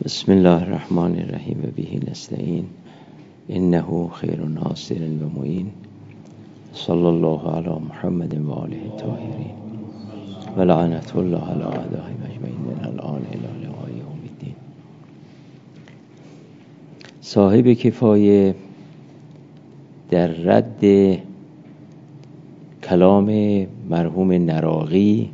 بسم الله الرحمن الرحیم و به نستعین انه خیر ناصر و معین. صلی الله علی محمد و آله الطاهرین و لعنت الله علی اعدائهم اجمعین من الان الی لقاء یوم الدین. صاحب کفایه در رد کلام مرحوم نراقی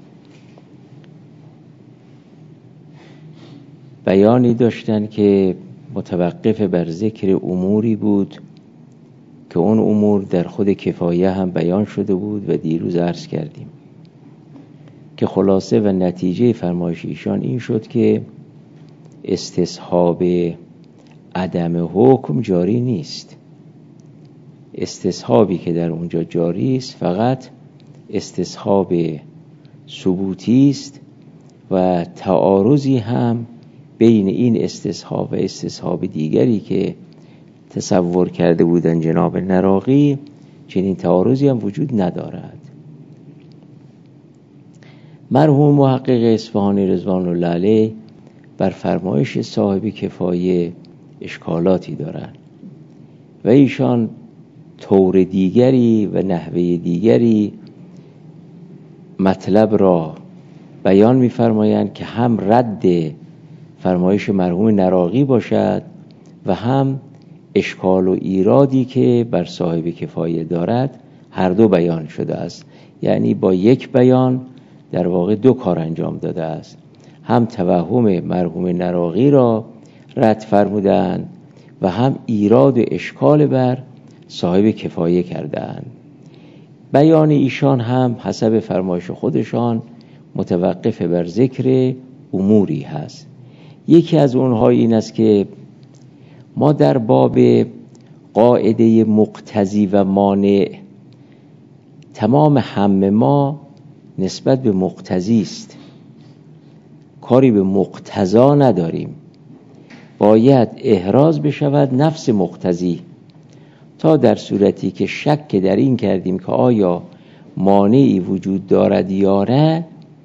بیانی داشتن که متوقف بر ذکر اموری بود که اون امور در خود کفایه هم بیان شده بود و دیروز عرض کردیم که خلاصه و نتیجه فرمایش ایشان این شد که استصحاب عدم حکم جاری نیست. استصحابی که در اونجا جاری است فقط استصحاب ثبوتی است و تعارضی هم بین این استصحاب و استصحاب دیگری که تصور کرده بودن جناب نراقی چنین تعارضی هم وجود ندارد. مرحوم محقق اصفهانی رضوان الله علیه بر فرمایش صاحب کفایه اشکالاتی دارند و ایشان طور دیگری و نحوه دیگری مطلب را بیان می‌فرمایند که هم رد فرمایش مرحوم نراقی باشد و هم اشکال و ایرادی که بر صاحب کفایه دارد هر دو بیان شده است. یعنی با یک بیان در واقع دو کار انجام داده است. هم توهم مرحوم نراقی را رد فرمودند و هم ایراد و اشکال بر صاحب کفایه کردند. بیان ایشان هم حسب فرمایش خودشان متوقف بر ذکر اموری هست. یکی از اونها این است که ما در باب قاعده مقتضی و مانع تمام همه ما نسبت به مقتضی است، کاری به مقتضا نداریم. باید احراز بشود نفس مقتضی، تا در صورتی که شک در این کردیم که آیا مانعی وجود دارد یا نه،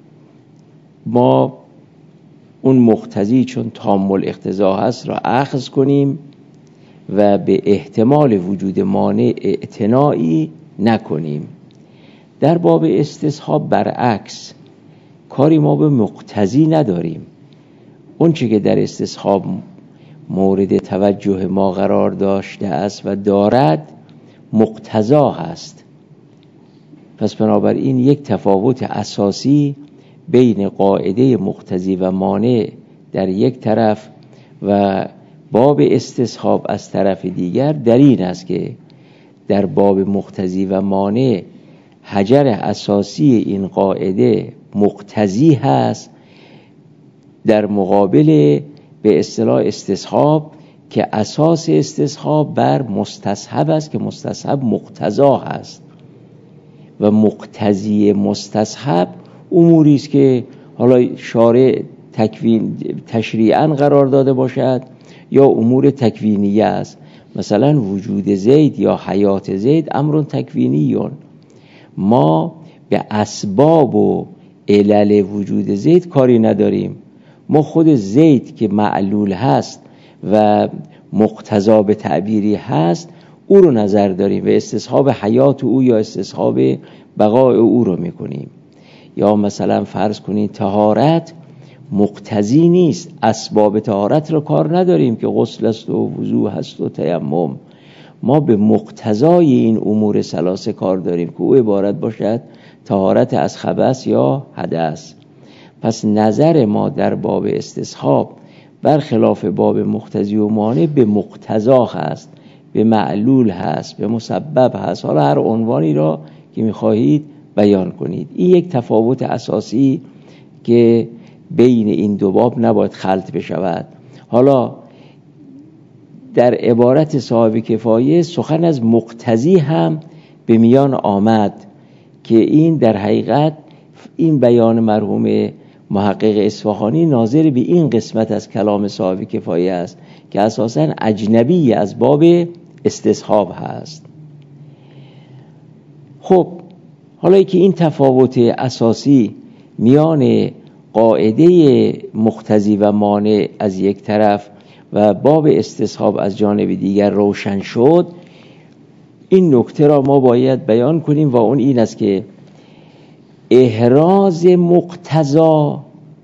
ما اون مقتضی چون تام الاقتضا هست را اخذ کنیم و به احتمال وجود مانع اعتنایی نکنیم. در باب استصحاب برعکس، کاری ما به مقتضی نداریم. اون چی که در استصحاب مورد توجه ما قرار داشته است و دارد مقتضا هست. پس بنابراین یک تفاوت اساسی بین قاعده مقتضی و مانع در یک طرف و باب استصحاب از طرف دیگر در این است که در باب مقتضی و مانع حجر اساسی این قاعده مقتضی هست، در مقابل به اصطلاح استصحاب که اساس استصحاب بر مستصحب است که مستصحب مقتضا هست و مقتضی مستصحب اموری است که حالا شارع تشریعاً قرار داده باشد یا امور تکوینیه است. مثلا وجود زید یا حیات زید امر تکوینیون. ما به اسباب و علل وجود زید کاری نداریم. ما خود زید که معلول هست و مقتضا به تعبیری هست او رو نظر داریم و استصحاب حیات او یا استصحاب بقای او رو میکنیم. یا مثلا فرض کنید طهارت مقتضی نیست، اسباب طهارت رو کار نداریم که غسل است و وضو هست و تیمم. ما به مقتضای این امور ثلاثه کار داریم که او عبارت باشد طهارت از خبث یا حدث. پس نظر ما در باب استصحاب برخلاف باب مقتضی و مانع به مقتضا هست، به معلول هست، به مسبب هست. حالا هر عنوانی را که می‌خواهید بیان کنید. این یک تفاوت اساسی که بین این دو باب نباید خلط بشود. حالا در عبارت صاحب کفایه سخن از مقتضی هم به میان آمد که این در حقیقت این بیان مرحوم محقق اصفهانی ناظر به این قسمت از کلام صاحب کفایه است که اساساً اجنبی از باب استصحاب هست. خب حالا که این تفاوت اساسی میان قاعده مقتضی و مانع از یک طرف و باب استصحاب از جانب دیگر روشن شد، این نکته را ما باید بیان کنیم و اون این است که احراز مقتضا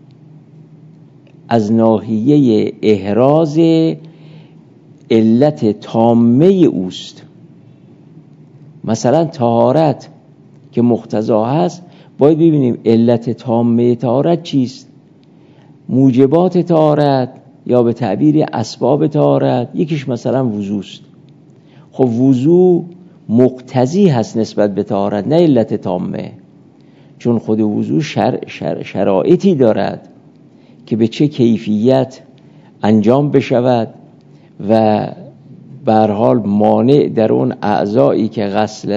از ناحیه احراز علت تامه اوست. مثلا طهارت که مقتضا هست، باید ببینیم علت تامه طهارت چیست. موجبات طهارت یا به تعبیر اسباب طهارت، یکیش مثلا وضوست. خب وضو مقتضی هست نسبت به طهارت، نه علت تامه، چون خود وضو شرایطی دارد که به چه کیفیت انجام بشود و به هر حال مانع در اون اعضایی که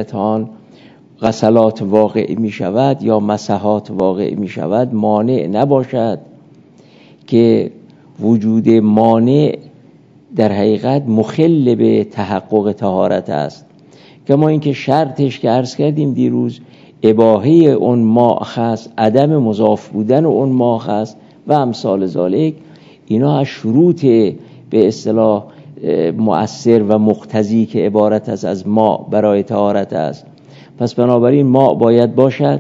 غسلات واقع می شود یا مسحات واقع می شود مانع نباشد، که وجود مانع در حقیقت مخل به تحقق طهارت است. کما اینکه شرطش که عرض کردیم دیروز اباحه اون ماء هست، عدم مضاف بودن اون ماء هست و امثال ذالک. اینا از شروط به اصطلاح مؤثر و مقتضی که عبارت است از ماء برای طهارت است. پس بنابراین ماء باید باشد،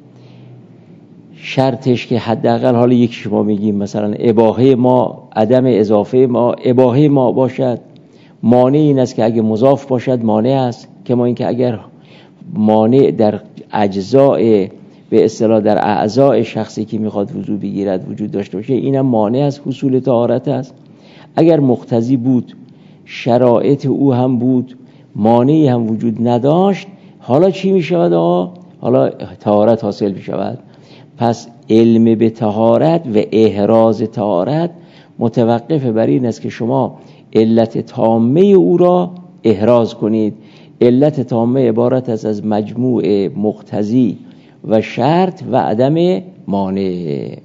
شرطش که حداقل حالا یک شما میگیم مثلا اباحه ماء، عدم اضافه ماء، اباحه ماء باشد. مانع این است که اگه مضاف باشد مانع است، کما اینکه اگر مانع در اجزاء به اصطلاح در اعضاء شخصی که میخواد وضو بگیرد وجود داشته باشه، اینم مانع از حصول طهارت است. اگر مقتضی بود، شرایط او هم بود، مانعی هم وجود نداشت، حالا چی میشود حالا طهارت حاصل میشود. پس علم به طهارت و احراز طهارت متوقف بر این است که شما علت تامه او را احراز کنید. علت تامه عبارت است از مجموع مقتضی و شرط و عدم مانع.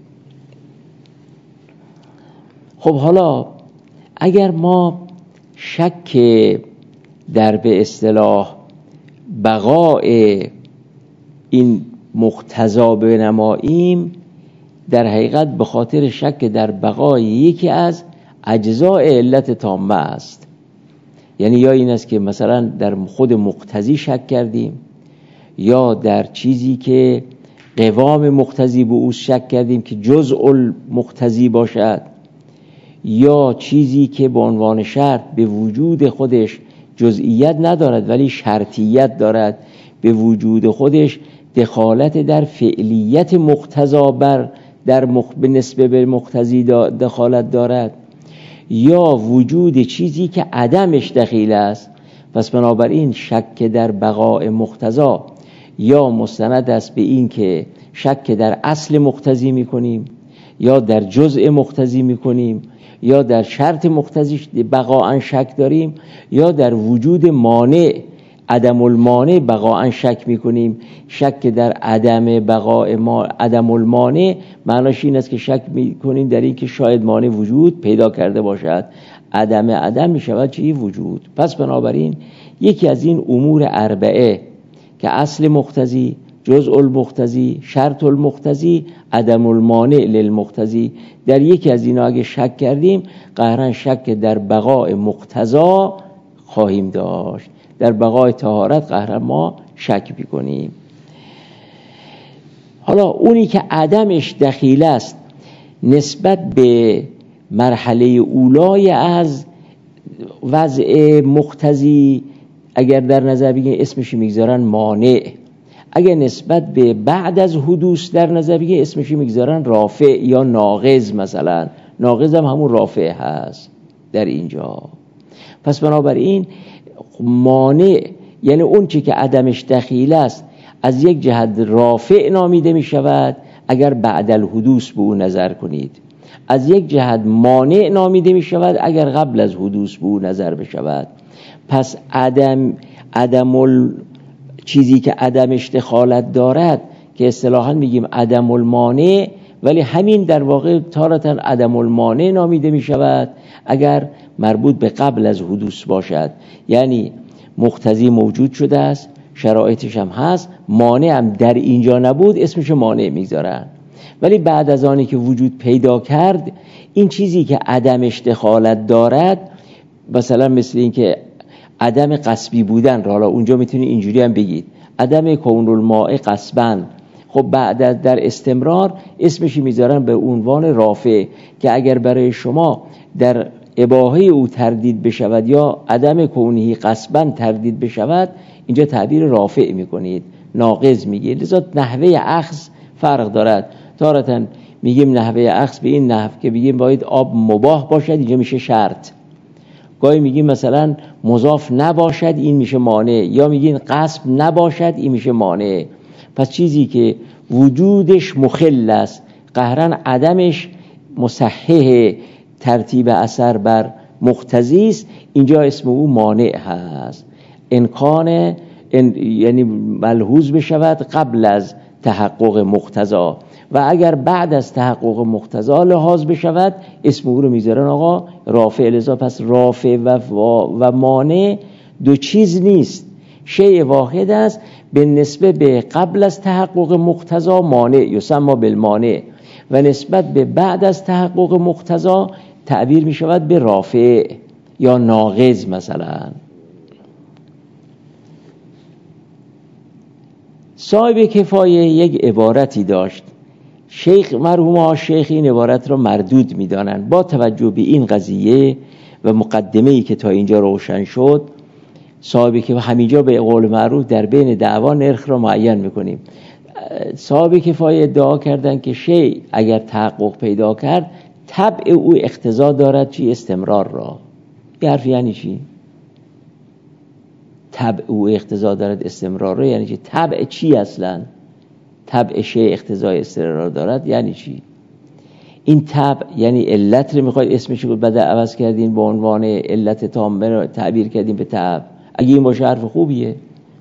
خب حالا اگر ما شک در به اصطلاح بقاء این مقتضا بنماییم، در حقیقت به خاطر شک در بقای یکی از اجزاء علت تامه است. یعنی یا این است که مثلا در خود مقتضی شک کردیم، یا در چیزی که قوام مقتضی به او شک کردیم که جزء المقتضی باشد، یا چیزی که به عنوان شرط به وجود خودش جزئیت ندارد ولی شرطیت دارد، به وجود خودش دخالت در فعلیت مقتضا به نسبه به مقتضی دخالت دارد، یا وجود چیزی که عدمش دخیل است. پس بنابراین شک در بقاء مقتضا یا مستند است به این که شک در اصل مقتضی میکنیم، یا در جزء مقتضی میکنیم، یا در شرط مقتضی بقاء شک داریم، یا در وجود مانع عدم المانع بقاء شک میکنیم. شک در عدم المانع معناش این است که شک میکنیم در این که شاید مانع وجود پیدا کرده باشد. عدم میشود چی؟ وجود. پس بنابراین یکی از این امور اربعه که اصل مقتضی، جزء المقتضی، شرط المقتضی، عدم المانع للمقتضی، در یکی از اینا اگه شک کردیم قهرن شک در بقاء مقتضا خواهیم داشت. در بقای طهارت قهرن ما شک میکنیم. حالا اونی که عدمش دخیل است نسبت به مرحله اولای از وضع مقتضی اگر در نظر بگیریم اسمش میگذارن مانع. اگر نسبت به بعد از حدوث در نظر بگیریم اسمش میگذارن رافع یا ناقض. مثلا ناقض هم همون رافع هست در اینجا. پس بنابراین مانع یعنی اون چی که عدمش دخیل است از یک جهت رافع نامیده می شود اگر بعد الحدوث به اون نظر کنید، از یک جهت مانع نامیده می شود اگر قبل از حدوث به اون نظر بشود. پس چیزی که عدمش دخالت دارد که اصطلاحاً میگیم عدم المانع، ولی همین در واقع تارتاً عدم المانع نامیده می شود اگر مربوط به قبل از حدوث باشد. یعنی مقتضی موجود شده است، شرایطش هم هست، مانع هم در اینجا نبود، اسمش مانع میگذارن. ولی بعد از آنی که وجود پیدا کرد، این چیزی که عدمش دخالت دارد، مثلا مثل این که عدم قصبی بودن را، حالا اونجا میتونی اینجوری هم بگید عدم کون الماء قصبا، خب بعد از در استمرار اسمش میذارن به عنوان رافع، که اگر برای شما در اباحه او تردید بشود یا عدم کونهی قصبا تردید بشود، اینجا تعبیر رافع میکنید، ناقض میگید. لذا نحوه اخذ فرق دارد. تارتاً میگیم نحوه اخذ به این نحو که بگیم باید آب مباح باشد، اینجا میشه شرط. گاهی میگیم مثلا مضاف نباشد، این میشه مانع، یا میگیم قصب نباشد، این میشه مانع. پس چیزی که وجودش مخل است، قهرن عدمش مصحح ترتیب اثر بر مقتضی است، اینجا اسم او مانع هست. امکان یعنی ملحوظ بشود قبل از تحقق مقتضا، و اگر بعد از تحقق مقتضا لحاظ بشود اسم او رو میذارن آقا رافع. لذا پس رافع و مانع دو چیز نیست، شیء واحد است. به نسبت به قبل از تحقق مقتضا مانع یسمى بالمانع، و نسبت به بعد از تحقق مقتضا تعبیر می شود به رافع یا ناقض. مثلا صاحب کفایه یک عبارتی داشت، شیخ مرحوم شیخ این عبارت را مردود می دانند. با توجه به این قضیه و مقدمه‌ای که تا اینجا روشن شد، صاحب که همینجا به قول معروف در بین دعوا نرخ را معین میکنیم. صاحب کفایه ادعا کردن که شیء اگر تحقق پیدا کرد طبع او اقتضا دارد چی؟ استمرار را. این حرف یعنی چی؟ طبع او اقتضا دارد استمرار را یعنی چی؟ طبع چی اصلا؟ طبع شیء اقتضای استمرار دارد یعنی چی؟ این طبع یعنی علت رو میخواید اسمش رو بعد عوض کردین به عنوان علت تامه رو تعبیر کردین به طبع. اگه این باشه حرف خوبیه.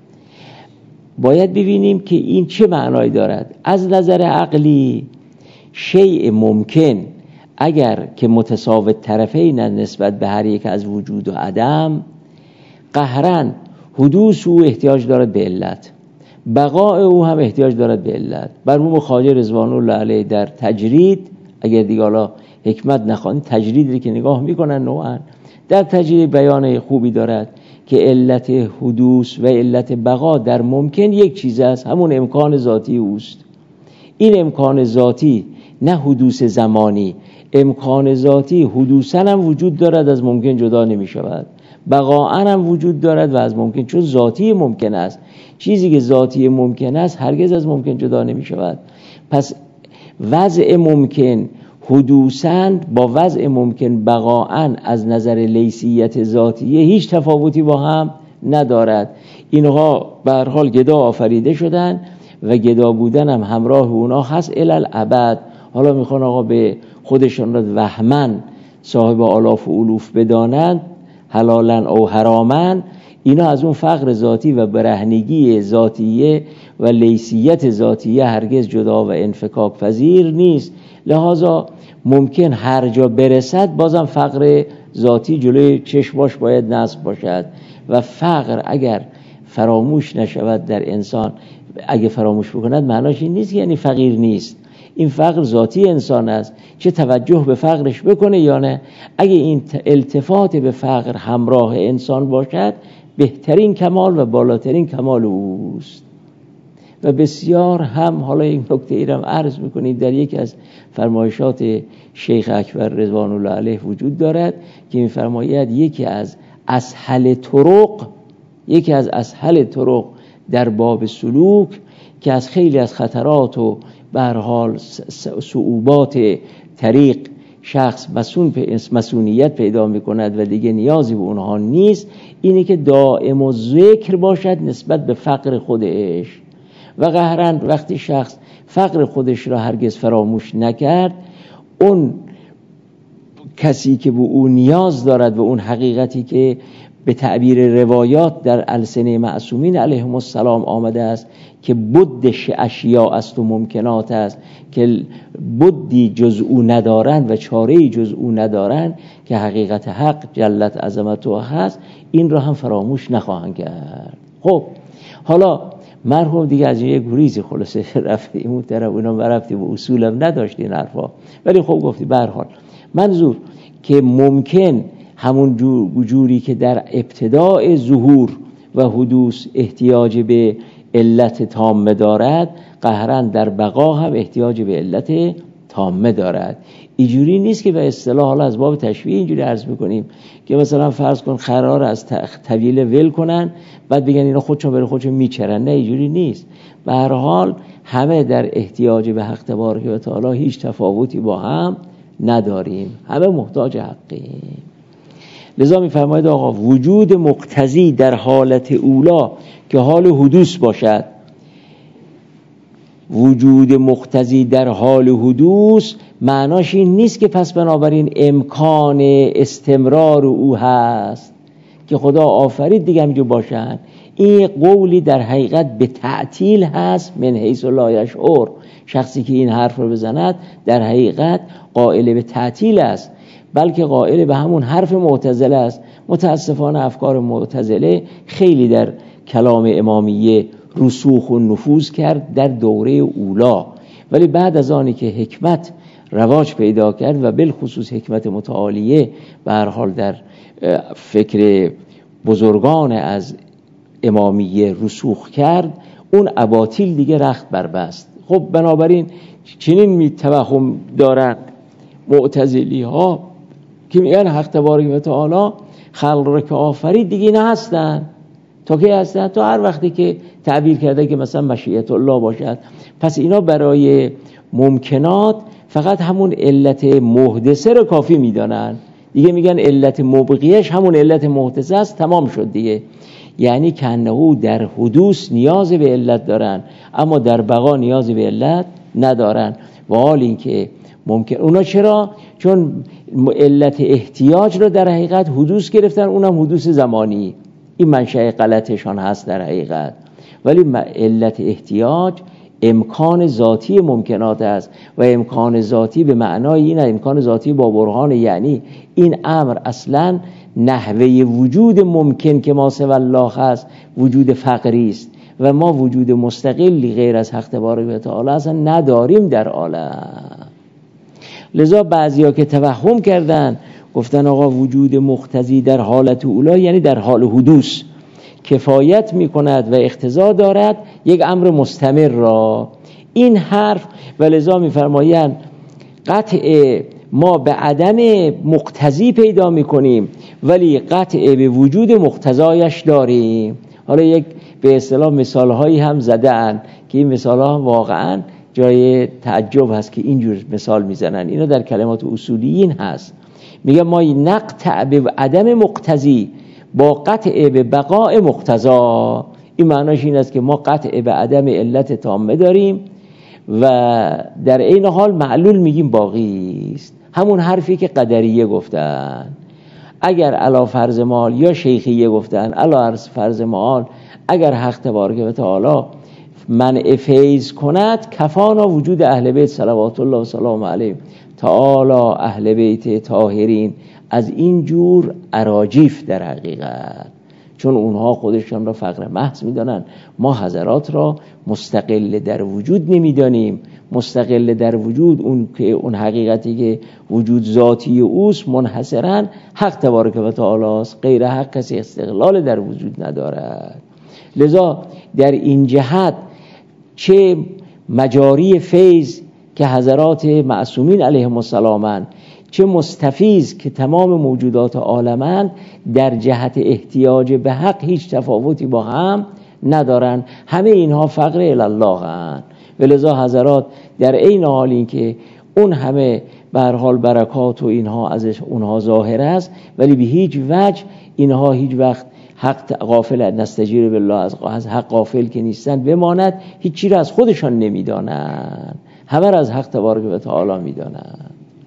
باید ببینیم که این چه معنایی دارد. از نظر عقلی شیء ممکن اگر که متساوت طرفین نسبت به هر یک از وجود و عدم، قهرن حدوث او احتیاج دارد به علت، بقاء او هم احتیاج دارد به علت. مرحوم خواجه رضوان الله علیه در تجرید، اگر دیگه حالا حکمت نخوانید تجریدی که نگاه میکنن نوعا، در تجرید بیان خوبی دارد که علت حدوث و علت بقا در ممکن یک چیز است، همون امکان ذاتی اوست. این امکان ذاتی نه حدوث زمانی، امکان ذاتی حدوثاً هم وجود دارد، از ممکن جدا نمی شود، بقاءاً هم وجود دارد و از ممکن، چون ذاتی ممکن است. چیزی که ذاتی ممکن است هرگز از ممکن جدا نمی شود. پس وضع ممکن حدوثاً با وضع ممکن بقاءاً از نظر لیسیت ذاتیه هیچ تفاوتی با هم ندارد. اینها به هر حال گدا آفریده شدن و گدا بودن هم همراه اونا هست الالعبد. حالا میخوان آقا به خودشان را وهمن صاحب آلاف و الوف بدانند، حلالا او حراما، اینا از اون فقر ذاتی و برهنگی ذاتیه و لیسیت ذاتیه هرگز جدا و انفکاک پذیر نیست. لذا ممکن هر جا برسد بازم فقر ذاتی جلوی چشماش باید نصب باشد، و فقر اگر فراموش نشود در انسان، اگه فراموش بکند معناش این نیست یعنی فقیر نیست. این فقر ذاتی انسان است، چه توجه به فقرش بکنه یا نه. اگه این التفات به فقر همراه انسان باشد بهترین کمال و بالاترین کمال اوست. و بسیار هم حالا این نکته ای را عرض میکنید در یکی از فرمایشات شیخ اکبر رضوان الله علیه وجود دارد که میفرماید یکی از اسهل طرق در باب سلوک که از خیلی از خطرات و به هر حال صعوبات طریق شخص مسئولیت پیدا میکند و دیگه نیازی به اونها نیست، اینه که دائم و ذکر باشد نسبت به فقر خودش. و قهرن وقتی شخص فقر خودش را هرگز فراموش نکرد، اون کسی که به اون نیاز دارد و اون حقیقتی که به تعبیر روایات در السنه معصومین علیهم السلام آمده است که بد اشیاء است و ممکنات است، که بدی جز او ندارند و چاره‌ای جز او ندارند، که حقیقت حق جلت عظمتها هست، این را هم فراموش نخواهند کرد. خب حالا مرحوم دیگه از یه گریزی خلاصه رفتیم اون طرف، اونا رفتیم و اصولم نداشت این حرفا، ولی خب گفتی به هر حال منظور که ممکن همون جوری که در ابتداء ظهور و حدوث احتیاج به علت تامه دارد، قهراً در بقا هم احتیاج به علت تامه دارد. اینجوری نیست که به اصطلاح حالا از باب تشبیه اینجوری عرض میکنیم که مثلا فرض کن خرار از طویله ول کنن بعد بگن اینا خودشون برای خودشون میچرن. نه اینجوری نیست. به هر حال همه در احتیاج به حق تبارک و تعالی هیچ تفاوتی با هم نداریم، همه محتاج حقیم. لذا میفرماید آقا وجود مقتضی در حالت اولا که حال حدوث باشد، وجود مقتضی در حال حدوث معناش این نیست که پس بنابراین امکان استمرار او هست که خدا آفرید دیگه همینجور باشن. این قولی در حقیقت به تعطیل هست من حیث لا یشعر. شخصی که این حرف رو بزند در حقیقت قائل به تعطیل است، بلکه قائل به همون حرف معتزله است. متاسفانه افکار معتزله خیلی در کلام امامیه رسوخ و نفوذ کرد در دوره اولا، ولی بعد از آنی که حکمت رواج پیدا کرد و بالخصوص حکمت متعالیه به هر حال در فکر بزرگان از امامیه رسوخ کرد، اون اباطیل دیگه رخت بربست. خب بنابراین چنین توهم دارند معتزلی ها که میگن حق تبارک و تعالی خلق را که آفرید دیگه نه هستن. تا کی هستن؟ تا هر وقتی که تعبیر کرده که مثلا مشیت الله باشد. پس اینا برای ممکنات فقط همون علت محدثه رو کافی میدانن دیگه، میگن علت مبقیش همون علت محدثه است، تمام شد دیگه. یعنی کنهو در حدوث نیاز به علت دارن اما در بقا نیاز به علت ندارن. و حال این که ممکن اونا چرا؟ چون علت احتیاج رو در حقیقت حدوث گرفتن، اونم حدوث زمانی. این منشأ غلطشان هست در حقیقت. ولی علت احتیاج امکان ذاتی ممکنات است و امکان ذاتی به معنای این امکان ذاتی با برهان، یعنی این امر اصلا نحوه وجود ممکن که ما سوى الله هست وجود فقری است و ما وجود مستقلی غیر از حق تبارک و تعالی اصلا نداریم در عالم. لذا بعضیا که توهم کردن گفتن آقا وجود مقتضی در حالت اولا یعنی در حال حدوث کفایت می کند و اقتضا دارد یک امر مستمر را. این حرف و لذا می فرمایند قطع ما به عدم مقتضی پیدا می کنیم ولی قطع به وجود مقتضایش داریم. حالا یک به اصطلاح مثال هایی هم زدن که این مثال ها واقعا جای تعجب هست که اینجور مثال میزنن. اینا در کلمات اصولیین هست. میگه ما نقطع به عدم مقتضی با قطع به بقاء مقتضا. این معناش این است که ما قطع به عدم علت تامه داریم و در این حال معلول میگیم باقی است. همون حرفی که قدریه گفتن اگر علا فرض مال یا شیخیه گفتن علا فرض مال اگر حق تبارک و تعالی منع فیض کند کفانا وجود اهل بیت صلوات الله و سلام علیه تعالی اهل بیت طاهرین. از این جور اراجیف در حقیقت، چون اونها خودشان را فقر محض میدانن، ما حضرات را مستقل در وجود نمیدانیم. مستقل در وجود اون که اون حقیقتی که وجود ذاتی اوست منحصرا حق تبارک و تعالی است، غیر حق کسی استقلال در وجود ندارد. لذا در این جهت چه مجاری فیض که حضرات معصومین علیهم السلامند، چه مستفیض که تمام موجودات عالمند، در جهت احتیاج به حق هیچ تفاوتی با هم ندارن. همه اینها فقر الله هستند. ولذا حضرات در این حال این که اون همه به هر حال برکات و اینها از اونها ظاهر است ولی به هیچ وجه اینها هیچ وقت حق غافل نستجیر بالله، از حق غافل که نیستن بماند. هیچی را از خودشان نمیدانن، همه را از حق تبارک و تعالی میدانن.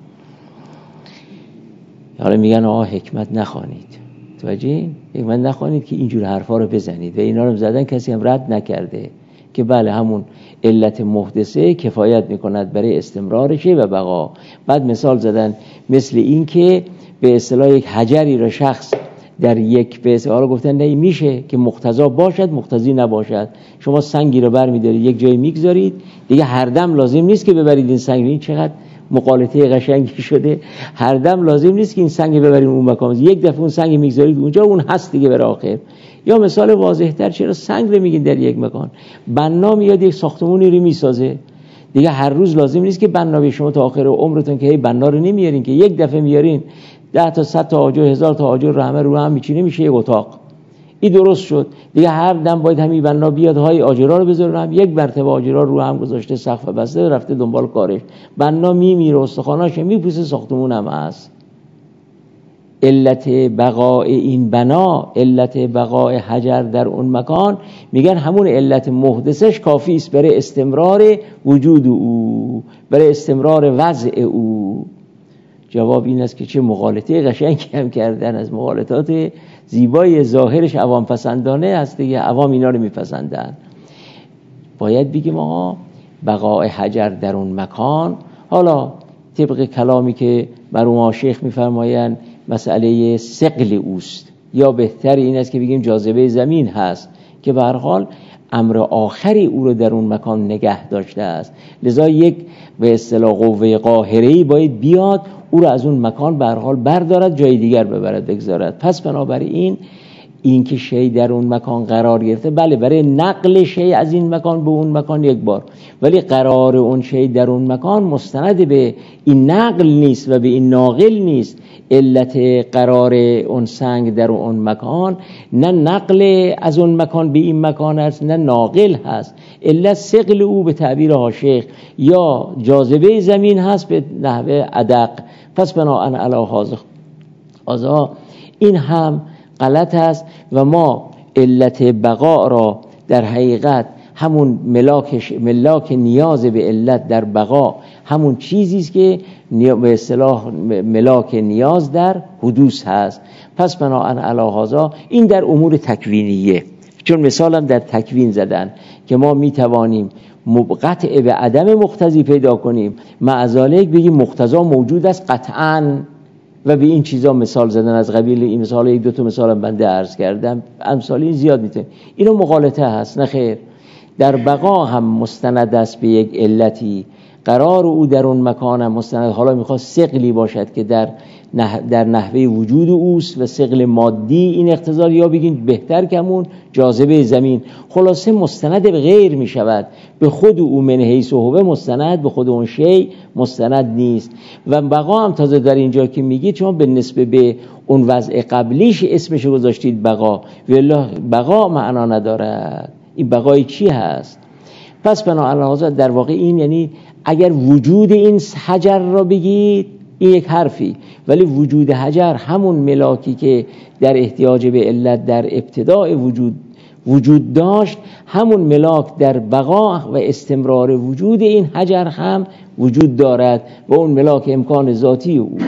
حالا میگن آقا حکمت نخوانید، توجه حکمت نخوانید که اینجور حرفا رو بزنید و اینا رو زدن کسی هم رد نکرده که بله همون علت محدثه کفایت میکند برای استمرارشه و بقا. بعد مثال زدن مثل این که به اصطلاح یک حجری را شخص در یک به حالا گفتن نه میشه که مقتضا باشد مقتضی نباشد. شما سنگی رو برمی‌دارید یک جای میگذارید، دیگه هر دم لازم نیست که ببرید این سنگ. این چقدر مقالطه قشنگی شده. هر دم لازم نیست که این سنگ ببرید اون مکان، یک دفعه اون سنگ میگذارید اونجا، اون هست دیگه برای آخر. یا مثال واضح‌تر، چرا سنگ رو میگین در یک مکان؟ بنا میاد یک ساختمونی رو میسازه، دیگه هر روز لازم نیست که بنا به شما تا آخر عمرتون که هی بنا رو نمیارین، که یک دفعه میارین 10 تا 100 تا آجر 1000 تا آجر رو همه رو هم میچینه میشه یک اتاق. این درست شد دیگه. هر دم باید همین بنا بیاد های آجرها رو بذاره، هم یک مرتبه آجرها رو هم گذاشته، سقف بسته، رفته دنبال کارش. بنا میمیره، استخواناش میپوسه، ساختمون هم هست. علت بقاء این بنا، علت بقاء حجر در اون مکان، میگن همون علت محدثش کافی است برای استمرار وجود او، برای استمرار وضع او. جواب این است که چه مغالطه قشنگی هم کردن، از مغالطات زیبای ظاهرش عوام پسندانه هست دیگه، عوام اینا رو میپسندن. باید بگیم آقا بقاء حجر در اون مکان، حالا طبق کلامی که مرحوم شیخ میفرمایند مسئله ثقل اوست، یا بهتر این است که بگیم جاذبه زمین هست که به هر حال امر آخری او رو در اون مکان نگه داشته است. لذا یک به اصطلاح قوه قاهره‌ای باید بیاد او رو از اون مکان به هر حال بردارد، جای دیگر ببرد بگذارد. پس بنابراین این که شی در اون مکان قرار گرفته، بله برای نقل شی از این مکان به اون مکان یک بار، ولی قرار اون شی در اون مکان مستند به این نقل نیست و به این ناقل نیست. علت قرار اون سنگ در اون مکان نه نقل از اون مکان به این مکان است، نه ناقل هست. علت ثقل او به تعبیر شیخ یا جاذبه زمین هست به نحو ادق. پس بناءً علی هذا این هم غلط است و ما علت بقا را در حقیقت همون ملاک نیاز به علت در بقا همون چیزی است که به اصطلاح ملاک نیاز در حدوث هست. پس بناءً علی هذا این در امور تکوینیه، چون مثالم در تکوین زدن که ما میتوانیم قطع به عدم مقتضی پیدا کنیم، مع ذالک بگیم مقتضا موجود است قطعاً، و به این چیزا مثال زدن از قبیل این مثال. یک دو تا مثالم بنده عرض کردم، امثال این زیاد میتونه. اینو مغالطه هست، نه خیر. در بقا هم مستند است به یک علتی، قرار او در اون مکان هم مستند. حالا میخواد ثقلی باشد که در نحوه وجود اوست و ثقل مادی این اقتضا، یا بگین بهتر که همون جاذبه زمین. خلاصه مستند به غیر میشود، به خود او من حیث هو مستند، به خود اون شی مستند نیست. و بقا هم تازه در اینجا که میگید شما به نسبه به اون وضع قبلیش اسمش گذاشتید بقا، والله بقا معنا ندارد. این بقای چی هست؟ پس بنابراین در واقع این یعنی اگر وجود این حجر را بگید این یک حرفی، ولی وجود حجر همون ملاکی که در احتیاج به علت در ابتداء وجود داشت، همون ملاک در بقا و استمرار وجود این حجر هم وجود دارد و اون ملاک امکان ذاتی اوست.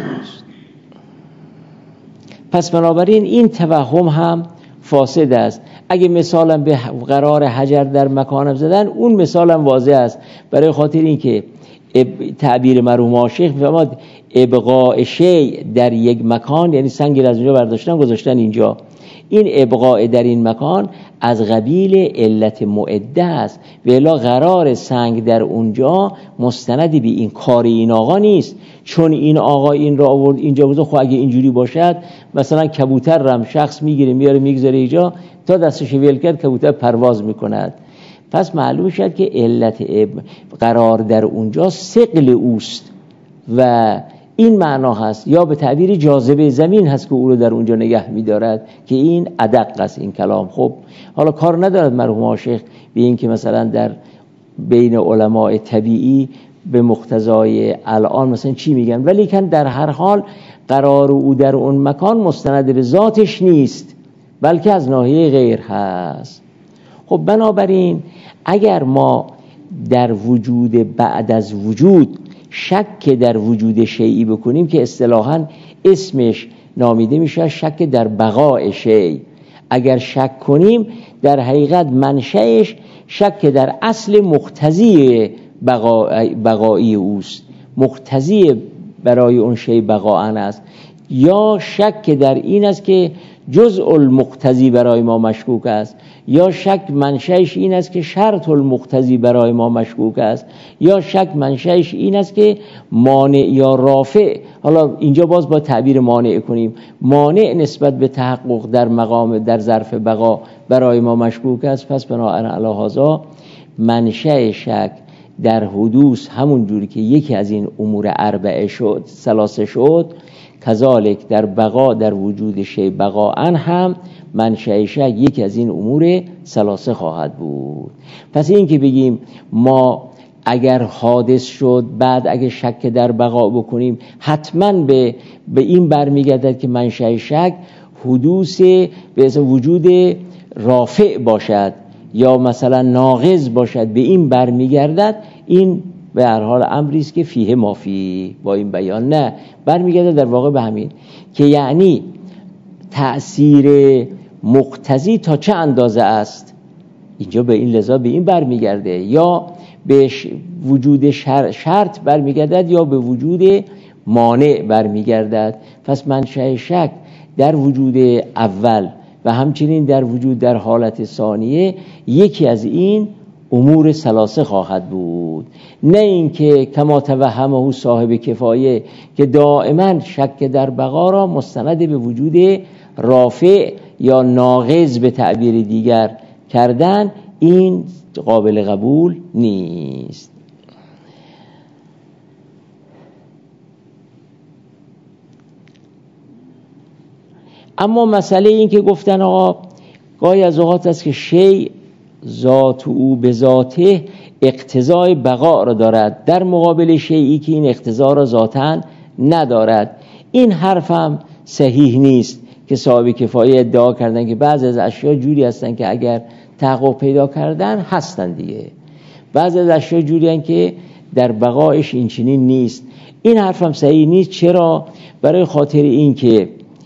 پس بنابراین این توهم هم فاسد است. اگه مثالم به قرار حجر در مکانم زدن، اون مثالم واضح است، برای خاطر این که تعبیر مرحوم شیخ می‌فرماد ابقاء شیء در یک مکان، یعنی سنگی از اونجا برداشتن گذاشتن اینجا. این ابقاء در این مکان از قبیل علت معده است، ولی قرار سنگ در اونجا مستندی به این کار این آقا نیست. چون این آقا این را آورد اینجا گذاشت، خب اگه اینجوری باشد مثلا کبوتر رم شخص میگیره میاره میگذاره اینجا، تا دستش ویل کرد کبوتر پرواز میکند. پس معلوم شد که علت قرار در اونجا ثقل اوست و این معنا هست، یا به تعبیر جاذبه زمین هست که او رو در اونجا نگه می‌دارد، که این ادق است این کلام. خب حالا کار ندارد مرحوم شیخ به این که مثلا در بین علماء طبیعی به مقتضای الان مثلا چی میگن، ولی کن در هر حال قرار او در اون مکان مستند به ذاتش نیست، بلکه از ناحیه غیر هست. خب بنابراین اگر ما در وجود بعد از وجود شک در وجود شیئی بکنیم که اصطلاحاً اسمش نامیده میشه شک در بقاء شیء، اگر شک کنیم در حقیقت منشأش شک در اصل مقتضی بقایی اوست، مقتضی برای اون شیء بقاءن است. یا شک در این است که جزء المقتضی برای ما مشکوک است، یا شک منشأش این است که شرط المقتضی برای ما مشکوک است، یا شک منشأش این است که مانع یا رافع، حالا اینجا باز با تعبیر مانع کنیم، مانع نسبت به تحقق در مقام در ظرف بقا برای ما مشکوک است. پس بنابراین علی هذا منشأ شک در حدوث همون جوری که یکی از این امور اربعه شد ثلاثه شد، کذالک در بقا در وجود شی بقاءً هم منشأ شک یکی از این امور ثلاثه خواهد بود. پس این که بگیم ما اگر حادث شد بعد اگر شک در بقا بکنیم حتما به این برمیگردد که منشأ شک حدوث به وجود رافع باشد یا مثلا ناقض باشد، به این برمیگردد. این به هر حال امری است که فیه مافی، با این بیان نه برمیگرده در واقع به همین که یعنی تأثیر مقتضی تا چه اندازه است، اینجا به این لذا به این برمیگرده، یا به وجود شرط برمیگردد یا به وجود مانع برمیگردد. پس منشأ شک در وجود اول و همچنین در وجود در حالت ثانیه یکی از این امور ثلاثه خواهد بود، نه اینکه کما توهمه صاحب کفایه که دائما شک در بقا را مستند به وجود رافع یا ناقض به تعبیر دیگر کردن. این قابل قبول نیست. اما مسئله این که گفتن آقا گاهی از اوقات است که شیء ذات او به ذاته اقتضای بقا را دارد در مقابل شیئی که این اقتضا را ذاتاً ندارد. این حرف هم صحیح نیست که صاحب کفایه ادعا کردن که بعضی از اشیاء جوری هستن که اگر تحقق پیدا کردن هستن دیگه، بعضی از اشیاء جوری هستن که در بقایش این چنین نیست. این حرف هم صحیح نیست. چرا؟ برای خاطر این که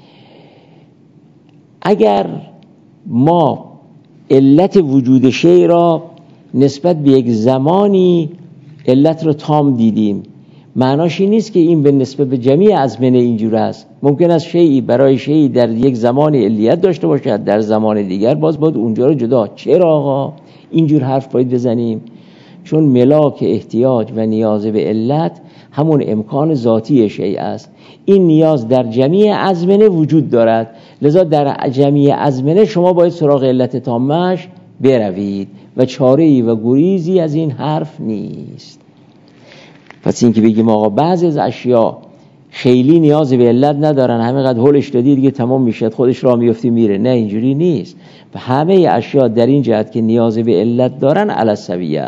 اگر ما علت وجود شیء را نسبت به یک زمانی علت را تام دیدیم، معناش این نیست که این به نسبت به جمیع ازمنه اینجور است. ممکن است شیئی برای شیئی در یک زمان علیت داشته باشد، در زمان دیگر باز باید اونجا رو جدا. چرا آقا اینجور حرف باید بزنیم؟ چون ملاک احتیاج و نیاز به علت همون امکان ذاتی شیء است. این نیاز در جمیع ازمنه وجود دارد، لذا در جمیع ازمنه شما باید سراغ علت تامش بروید و چاره‌ای و گریزی از این حرف نیست. پس این که بگیم آقا بعضی از اشیاء خیلی نیاز به علت ندارن، همینقدر هولش دادی دیگه تمام میشه، خودش راه میفتی میره، نه اینجوری نیست. و همه اشیاء در این جهت که نیاز به علت دارن علی السویه.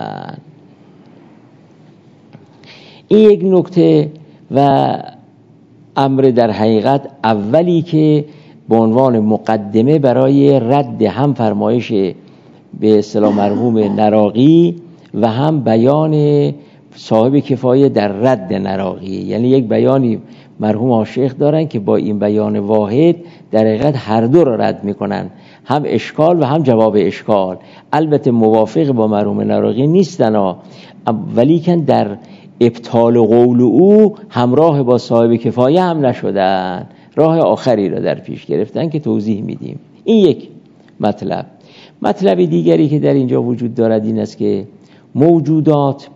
این یک نکته. و امر در حقیقت اولی که به عنوان مقدمه برای رد هم فرمایش به اصطلاح مرحوم نراقی و هم بیان صاحب کفایه در رد نراقی، یعنی یک بیانی مرحوم آشیخ دارن که با این بیان واحد در حقیقت هر دو را رد میکنن، هم اشکال و هم جواب اشکال. البته موافق با مرحوم نراقی نیستن، ولیکن در ابطال قول او همراه با صاحب کفایه هم نشدن، راه آخری را در پیش گرفتن که توضیح میدیم. این یک مطلب. مطلب دیگری که در اینجا وجود دارد این است که موجودات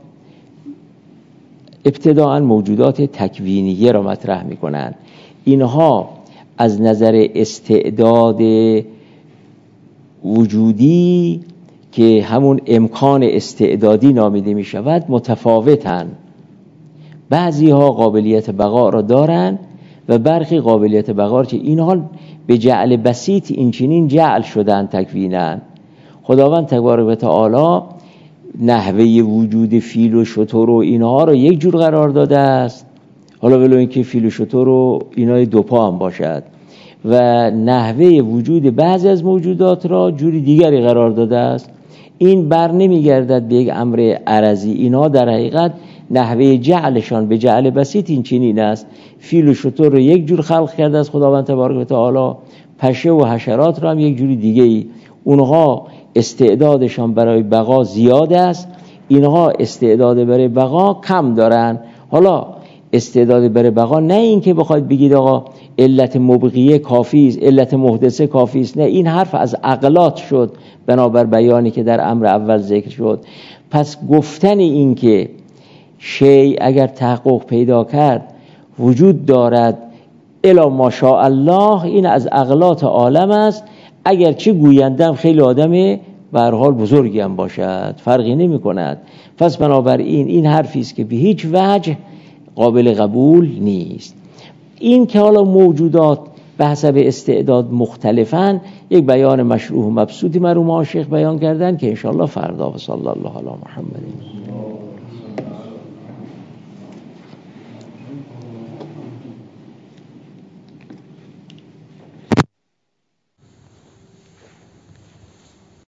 ابتداءً موجودات تکوینیه را مطرح میکنن. اینها از نظر استعداد وجودی که همون امکان استعدادی نامیده می شود متفاوتن. بعضی ها قابلیت بقا را دارن و برخی قابلیت بقا که اینها به جعل بسیط این چنین جعل شدن تکوینن. خداوند تبارک و تعالی نحوه وجود فیل و شتر و اینها رو یک جور قرار داده است، حالا ولو اینکه فیل و شتر و اینها دو پا هم باشد، و نحوه وجود بعضی از موجودات را جوری دیگری قرار داده است. این بر نمیگردد به یک امر عرضی. اینها در حقیقت نحوه جعلشان به جعل بسیط این چنین است. فیل و شتر رو یک جور خلق کرده است خداوند تبارک و تعالی، پشه و حشرات را هم یک جوری دیگه ای. اونها استعدادشان برای بقا زیاد است، اینها استعداد برای بقا کم دارن. حالا استعداد بر بقا، نه این که بخواید بگید آقا علت مبقیه کافی است، علت محدثه کافی است، نه، این حرف از عقلات شد بنابر بیانی که در امر اول ذکر شد. پس گفتن این که شیء اگر تحقق پیدا کرد وجود دارد الا ماشاء الله، این از عقلات عالم است. اگرچه گویندم خیلی آدم به هر حال بزرگی هم باشد فرقی نمی کند. پس بنابراین این حرفی است که به هیچ وجه قابل قبول نیست. این که حالا موجودات به حسب استعداد مختلفن، یک بیان مشروح و مبسوطی مرحوم شیخ بیان کردن که انشاءالله فردا. و صلی الله علی محمد.